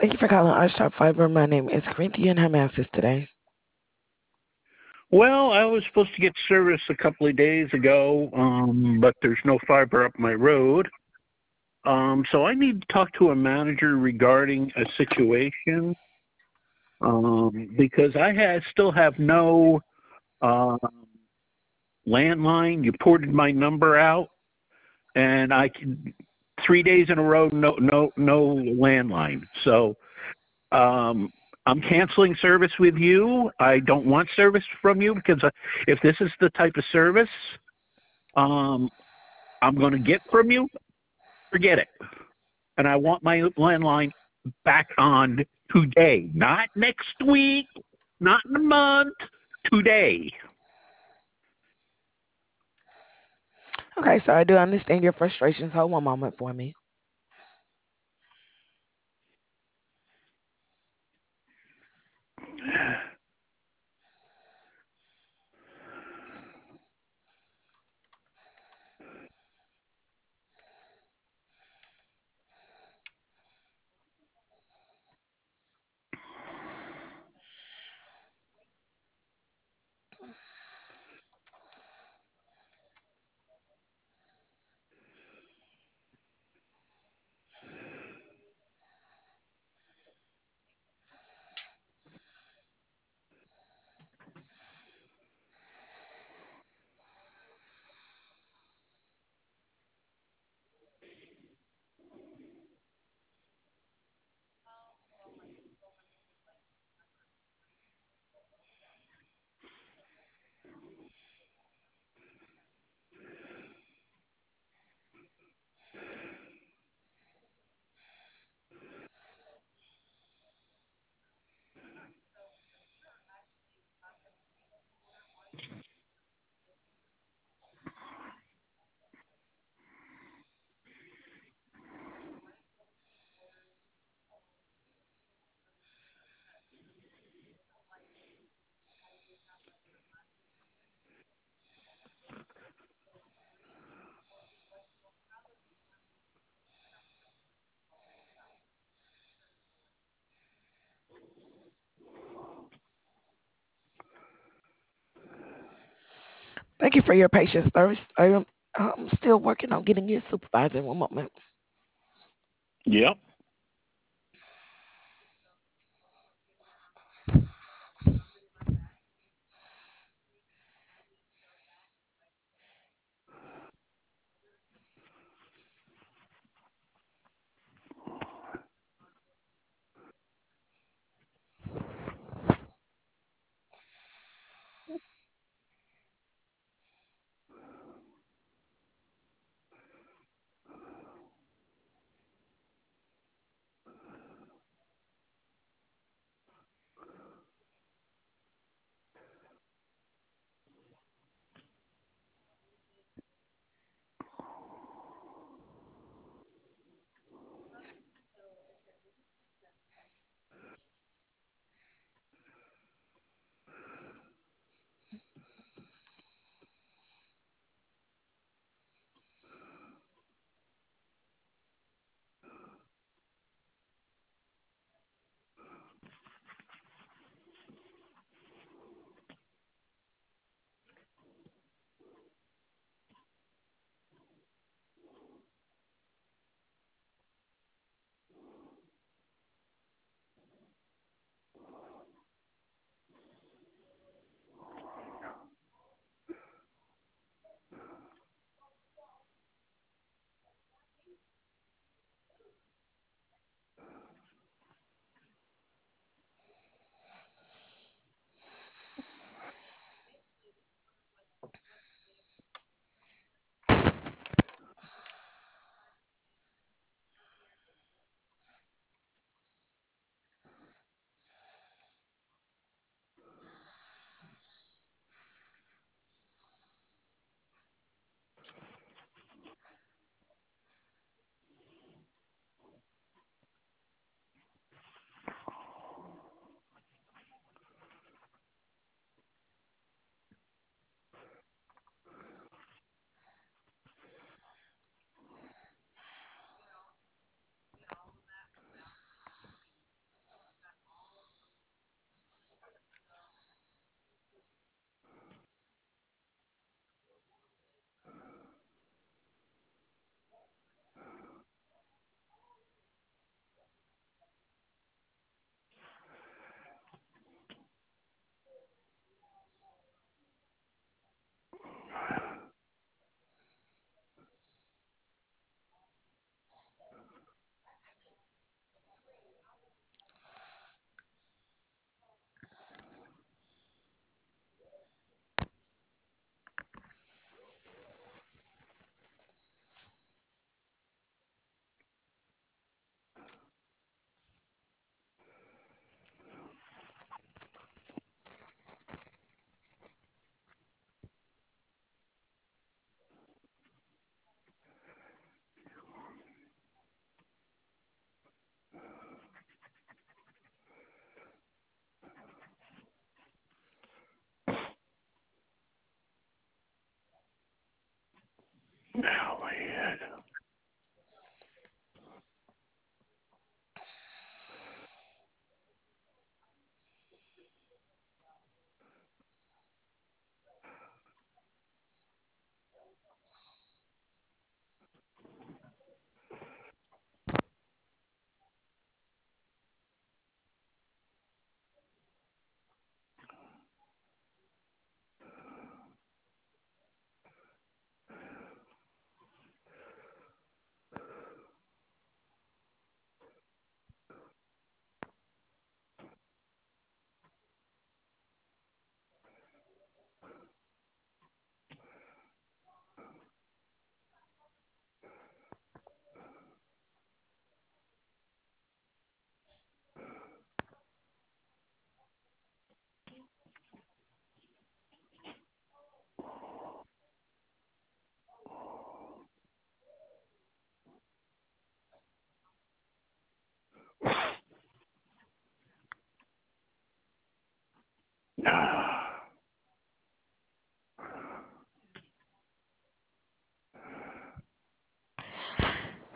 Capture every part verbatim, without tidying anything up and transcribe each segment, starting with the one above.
Thank you for calling iShop Fiber. My name is Corinthian. How may I assist today? Well, I was supposed to get service a couple of days ago, um, but there's no fiber up my road. Um, so I need to talk to a manager regarding a situation um, because I had, still have no uh, landline. You ported my number out, and I can three days in a row, no, no, no landline. So um, I'm canceling service with you. I don't want service from you because uh, if this is the type of service um, I'm going to get from you, forget it. And I want my landline back on today, not next week, not in a month, today. Okay, so I do understand your frustrations. Hold one moment for me. Thank you for your patience, Thirst. I am I'm still working on getting you a supervisor. One moment. Yep.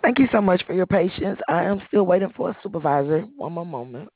Thank you so much for your patience. I am still waiting for a supervisor. One more moment.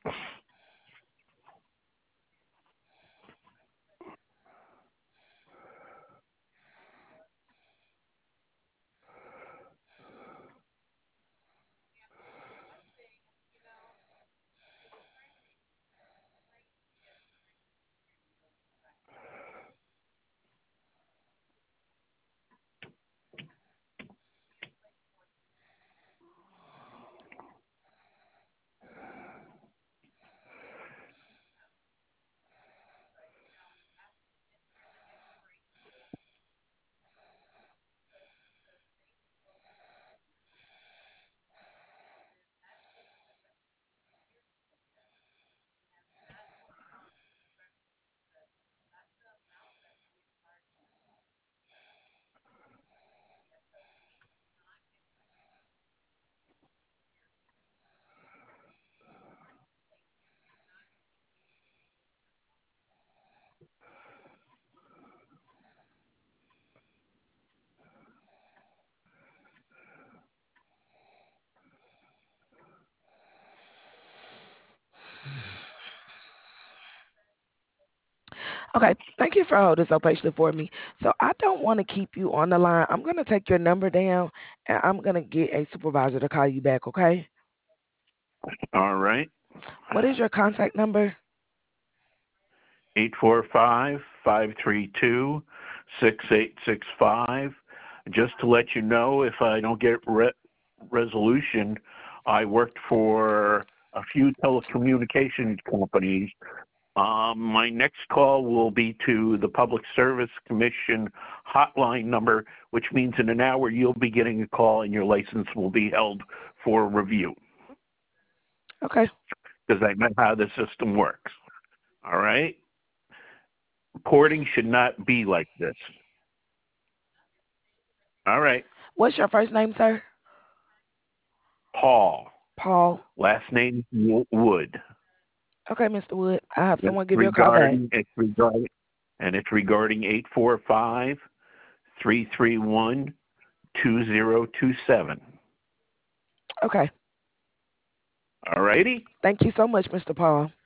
Okay, thank you for holding so patiently for me. So I don't want to keep you on the line. I'm gonna take your number down and I'm gonna get a supervisor to call you back, okay? All right. What is your contact number? eight four five, five three two, six eight six five. Just to let you know, if I don't get re- resolution, I worked for a few telecommunications companies. Um, my next call will be to the Public Service Commission hotline number, which means in an hour you'll be getting a call and your license will be held for review, Okay. because I know how the system works. All right? Reporting should not be like this. All right. What's your first name, sir? Paul. Paul. Last name Wood. Okay, Mister Wood. I have It's someone give you a call back. regarding it's regarding and it's regarding eight four five, three three one, two zero two seven. Okay. All righty? Thank you so much, Mister Paul.